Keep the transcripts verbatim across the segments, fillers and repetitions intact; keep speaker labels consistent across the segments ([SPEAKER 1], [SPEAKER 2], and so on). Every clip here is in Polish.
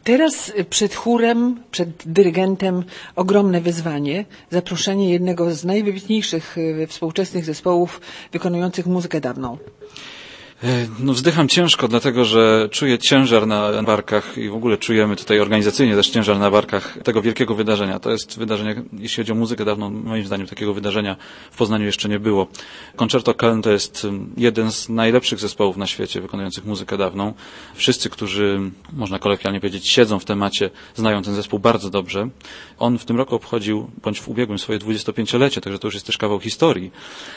[SPEAKER 1] Teraz przed chórem, przed dyrygentem ogromne wyzwanie, zaproszenie jednego z najwybitniejszych współczesnych zespołów wykonujących muzykę dawną.
[SPEAKER 2] No wzdycham ciężko, dlatego że czuję ciężar na barkach i w ogóle czujemy tutaj organizacyjnie też ciężar na barkach tego wielkiego wydarzenia. To jest wydarzenie, jeśli chodzi o muzykę dawną, moim zdaniem takiego wydarzenia w Poznaniu jeszcze nie było. Concerto Köln to jest jeden z najlepszych zespołów na świecie wykonujących muzykę dawną. Wszyscy, którzy, można kolokwialnie powiedzieć, siedzą w temacie, znają ten zespół bardzo dobrze. On w tym roku obchodził, bądź w ubiegłym, swoje dwudziestopięciolecie, także to już jest też kawał historii.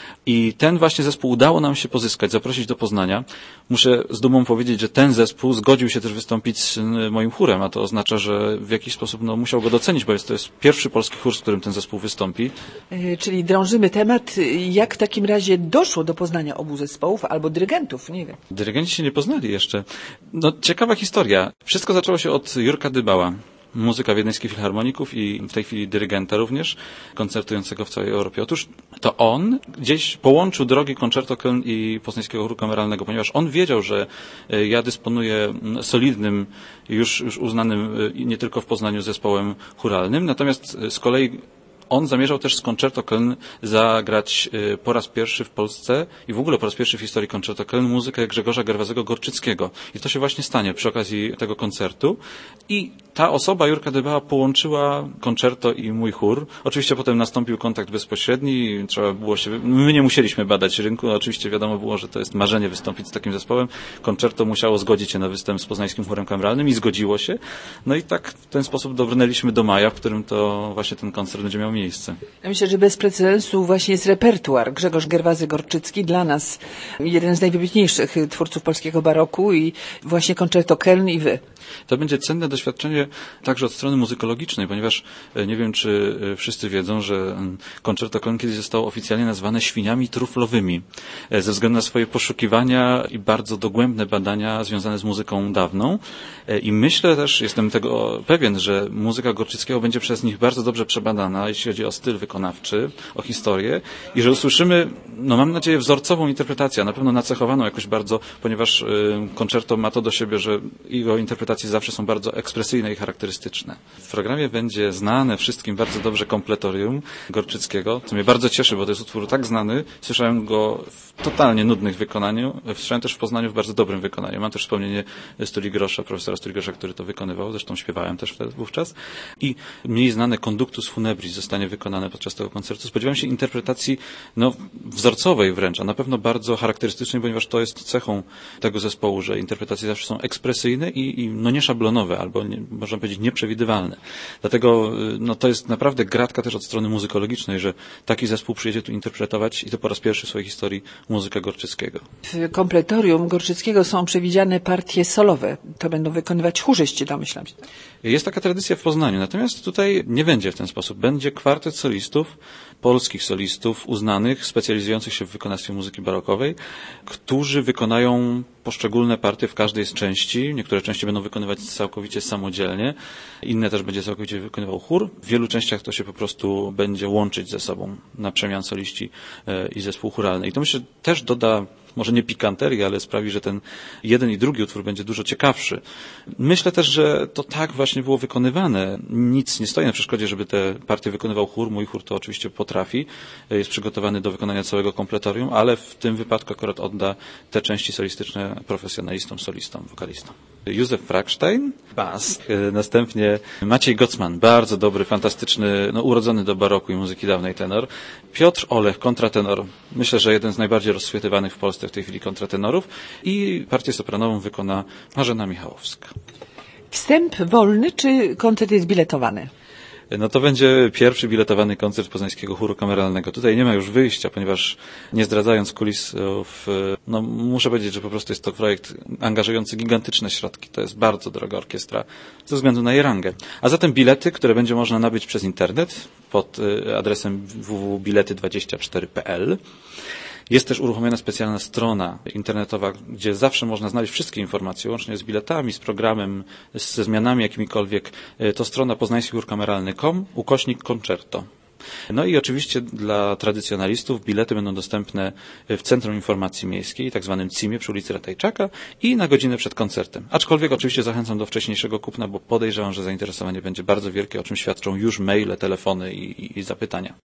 [SPEAKER 2] I ten właśnie zespół udało nam się pozyskać, zaprosić do Poznania. Muszę z dumą powiedzieć, że ten zespół zgodził się też wystąpić z moim chórem, a to oznacza, że w jakiś sposób no, musiał go docenić, bo jest, to jest pierwszy polski chór, z którym ten zespół wystąpi.
[SPEAKER 1] Yy, czyli drążymy temat, jak w takim razie doszło do poznania obu zespołów albo dyrygentów, nie wiem.
[SPEAKER 2] Dyrygenci się nie poznali jeszcze. No ciekawa historia. Wszystko zaczęło się od Jurka Dybała, muzyka wiedeńskich filharmoników i w tej chwili dyrygenta również, koncertującego w całej Europie. Otóż to on gdzieś połączył drogi Concerto Köln i Poznańskiego Chóru Kameralnego, ponieważ on wiedział, że ja dysponuję solidnym, już, już uznanym nie tylko w Poznaniu zespołem chóralnym, natomiast z kolei on zamierzał też z Concerto Köln zagrać po raz pierwszy w Polsce i w ogóle po raz pierwszy w historii Concerto Köln muzykę Grzegorza Gerwazego-Gorczyckiego. I to się właśnie stanie przy okazji tego koncertu. I ta osoba, Jurka Dybała, połączyła koncerto i mój chór. Oczywiście potem nastąpił kontakt bezpośredni, trzeba było się, my nie musieliśmy badać rynku, oczywiście wiadomo było, że to jest marzenie wystąpić z takim zespołem. Koncerto musiało zgodzić się na występ z Poznańskim Chórem Kameralnym i zgodziło się. No i tak w ten sposób dobrnęliśmy do maja, w którym to właśnie ten koncert będzie miał miejsce.
[SPEAKER 1] Ja myślę, że bez precedensu właśnie jest repertuar. Grzegorz Gerwazy-Gorczycki, dla nas jeden z najwybitniejszych twórców polskiego baroku i właśnie Concerto Köln i wy.
[SPEAKER 2] To będzie cenne doświadczenie także od strony muzykologicznej, ponieważ nie wiem, czy wszyscy wiedzą, że Concerto Köln kiedyś zostało oficjalnie nazwane świniami truflowymi ze względu na swoje poszukiwania i bardzo dogłębne badania związane z muzyką dawną. I myślę też, jestem tego pewien, że muzyka Gorczyckiego będzie przez nich bardzo dobrze przebadana, jeśli chodzi o styl wykonawczy, o historię i że usłyszymy, no mam nadzieję, wzorcową interpretację, a na pewno nacechowaną jakoś bardzo, ponieważ Concerto ma to do siebie, że jego interpretacje zawsze są bardzo ekspresyjne i charakterystyczne. W programie będzie znane wszystkim bardzo dobrze kompletorium Gorczyckiego, co mnie bardzo cieszy, bo to jest utwór tak znany. Słyszałem go w totalnie nudnych wykonaniu, słyszałem też w Poznaniu w bardzo dobrym wykonaniu. Mam też wspomnienie Stuligrosza, profesora Stuligrosza, który to wykonywał, zresztą śpiewałem też wtedy wówczas. I mniej znane Conductus Funebris zostanie wykonane podczas tego koncertu. Spodziewam się interpretacji no, wzorcowej wręcz, a na pewno bardzo charakterystycznej, ponieważ to jest cechą tego zespołu, że interpretacje zawsze są ekspresyjne i, i no nie szablonowe, albo nie, można powiedzieć nieprzewidywalne. Dlatego no, to jest naprawdę gratka też od strony muzykologicznej, że taki zespół przyjedzie tu interpretować i to po raz pierwszy w swojej historii muzykę Gorczyckiego.
[SPEAKER 1] W kompletorium Gorczyckiego są przewidziane partie solowe. To będą wykonywać chórzyści, domyślam się.
[SPEAKER 2] Jest taka tradycja w Poznaniu, natomiast tutaj nie będzie w ten sposób. Będzie kwartet solistów, polskich solistów uznanych, specjalizujących się w wykonawstwie muzyki barokowej, którzy wykonają poszczególne partie w każdej z części. Niektóre części będą wykonywać całkowicie samodzielnie, inne też będzie całkowicie wykonywał chór. W wielu częściach to się po prostu będzie łączyć ze sobą na przemian soliści i zespół chóralny. I to myślę też doda może nie pikanterii, ale sprawi, że ten jeden i drugi utwór będzie dużo ciekawszy. Myślę też, że to tak właśnie było wykonywane. Nic nie stoi na przeszkodzie, żeby te partie wykonywał chór. Mój chór to oczywiście potrafi. Jest przygotowany do wykonania całego kompletorium, ale w tym wypadku akurat odda te części solistyczne profesjonalistom, solistom, wokalistom. Józef Fragstein, bas. Następnie Maciej Gocman, bardzo dobry, fantastyczny, no, urodzony do baroku i muzyki dawnej tenor. Piotr Olech, kontratenor. Myślę, że jeden z najbardziej rozchwytywanych w Polsce w tej chwili kontratenorów. I partię sopranową wykona Marzena Michałowska.
[SPEAKER 1] Wstęp wolny, czy koncert jest biletowany?
[SPEAKER 2] No to będzie pierwszy biletowany koncert Poznańskiego Chóru Kameralnego. Tutaj nie ma już wyjścia, ponieważ nie zdradzając kulisów, no muszę powiedzieć, że po prostu jest to projekt angażujący gigantyczne środki. To jest bardzo droga orkiestra ze względu na jej rangę. A zatem bilety, które będzie można nabyć przez internet pod adresem w w w kropka bilety dwadzieścia cztery kropka p l. Jest też uruchomiona specjalna strona internetowa, gdzie zawsze można znaleźć wszystkie informacje, łącznie z biletami, z programem, ze zmianami jakimikolwiek. To strona poznański chór kameralny kropka com, ukośnik concerto. No i oczywiście dla tradycjonalistów bilety będą dostępne w Centrum Informacji Miejskiej, tak zwanym C I M-ie przy ulicy Ratajczaka i na godzinę przed koncertem. Aczkolwiek oczywiście zachęcam do wcześniejszego kupna, bo podejrzewam, że zainteresowanie będzie bardzo wielkie, o czym świadczą już maile, telefony i, i, i zapytania.